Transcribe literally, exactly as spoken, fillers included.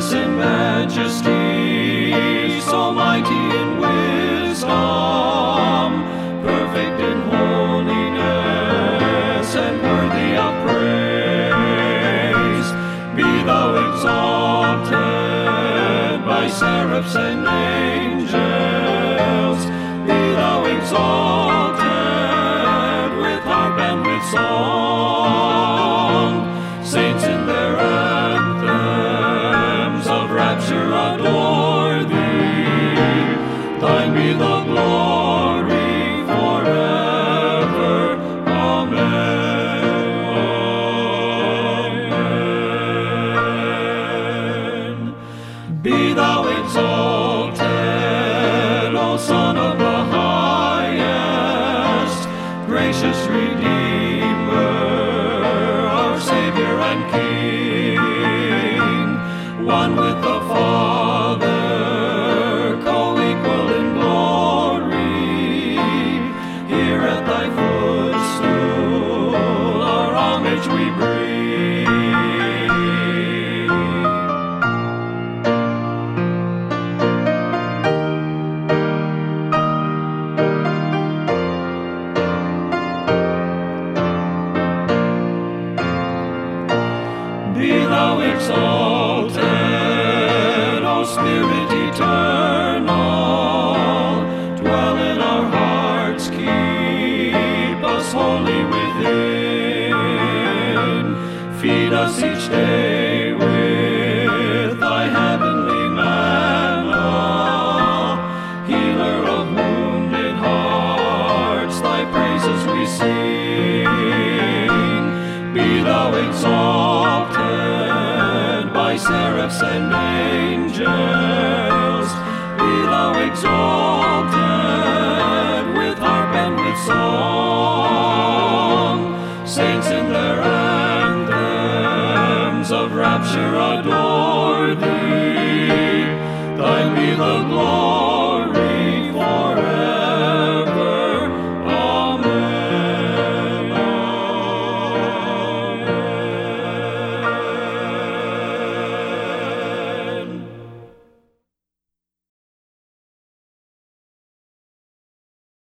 Glorious in majesty, so mighty in wisdom, perfect in holiness, and worthy of praise. Be thou exalted by seraphs and angels. Be thou exalted with harp and with song. Saints in their anthems of rapture adore thee. Thine be the glory forever. Amen. Be thou exalted, O Son of the highest, gracious Redeemer, our Savior and King, one with the Father, co-equal in glory. Here at thy footstool our homage we bring. Be thou exalted, O Spirit eternal, dwell in our hearts, keep us holy within. Feed us each day with thy heavenly manna, healer of wounded hearts, thy praises we sing. Be thou exalted by seraphs and angels. Be thou exalted with harp and with song. Saints in their anthems of rapture adore thee. Thine be the glory